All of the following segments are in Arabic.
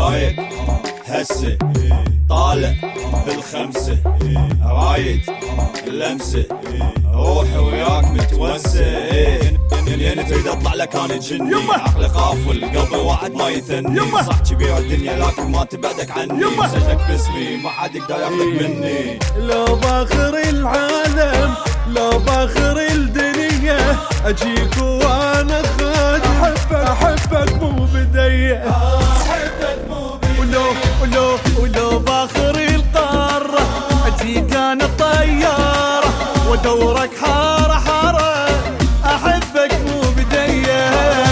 رايق هسه طالع بالخمسة رايد اللمسة روحي وياك متوسع يعني تريد اطلع لك انا جني عقلي خاف والقلب واحد ما يثني صح كبير الدنيا لكن ما تبعدك عني سجلك باسمي ما حد يقدر ياخذك مني لو باخر العالم لو باخر الدنيا اجيك وانا خادم احبك مو بديه ولو باخر القاره اجيك انا طياره ودورك حاره حاره احبك مو بديه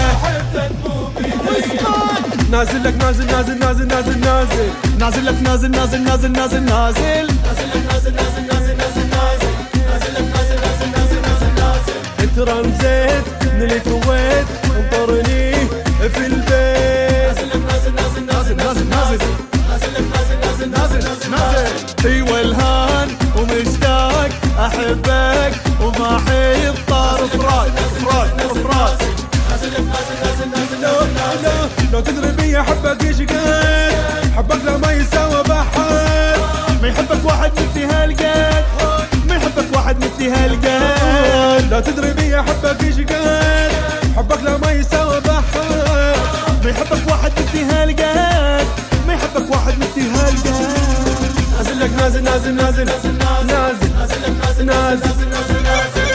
نازل لك نازل نازل نازل نازل نازل نازل لك نازل نازل نازل نازل نازل نازل لك نازل نازل نازل نازل نازل نازل لك نازل نازل نازل نازل نازل انت رمزيت من الكويت انطرني في البيت نازل لك نازل نازل نازل نازل نازل نازل لك نازل نازل نازل نازل ايوه الهان ومشتاق احبك وما حيط طار فراق فراق فراق نازل لك نازل نازل نازل نازل لو تدري بي احبك ايش قد حبك لا ما يساوى بحر ما يحبك واحد مثلي هالقد ما يحبك واحد مثلي هالقد لو تدري بي احبك ايش قد حبك لا ما يساوى بحر ما يحبك واحد مثلي هالقد ما يحبك واحد مثلي هالقد نازل لك نازل نازل نازل نازل نازل نازل لك نازل نازل نازل نازل نازل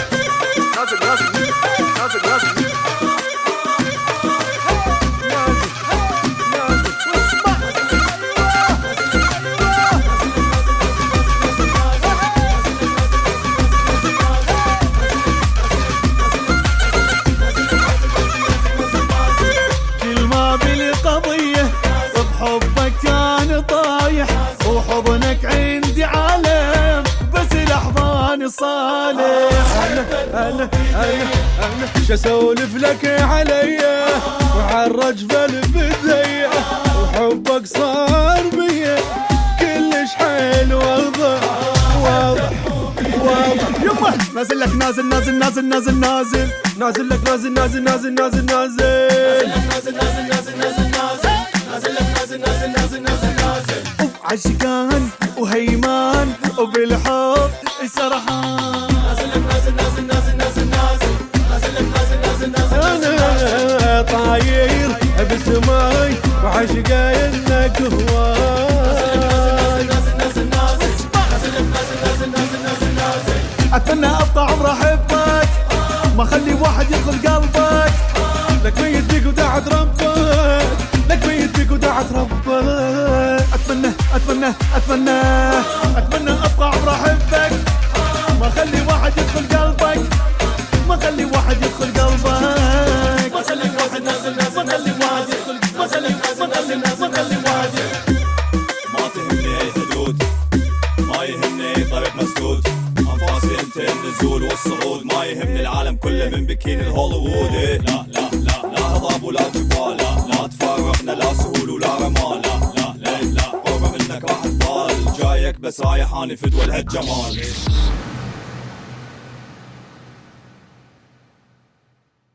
بحبك كان طايح وحضنك عندي عالم بس الاحضان صالح انا شسولف لك عليا وعالرجفل بدية وحبك صار بيا كلش حيل واضح واضح واضح يما نازل لك نازل نازل نازل نازل نازل نازل لك نازل نازل نازل نازل نازل نازل نازل نازل نازل نازل نازل لك نازل نازل نازل نازل نازل عشقان وهيمان وبالحب سرحان نازل لك نازل نازل نازل نازل نازل نازل لك نازل نازل نازل انا طاير بسماي وعشقاي لك هواي نازل نازل نازل نازل نازل لك نازل نازل نازل نازل نازل اتمنى ابقى عمر احبك ما خلي واحد يدخل قلبك لك ميت بيك وداعت ربك لك ميت بيك وداعت ربك اتمنى اتمنى اتمنى اتمنى ابقى عمر احبك ما خلي واحد يدخل قلبك ما خلي واحد يدخل قلبك ما خلي واحد نازل نازل ما خلي واحد يدخل ما خلي ما خلي واحد ما تهمني اي حدود ما يهمني اي طريق مسدود انفاسي انت النزول والصعود ما يهمني العالم كله من بكين الهوليوود لا لا لا لا هضاب ولا جبال لا تفارقنا لا سهول ولا رمال لا لا لا قرب منك راح تبال جايك بس رايح اني فدوى الهالجمال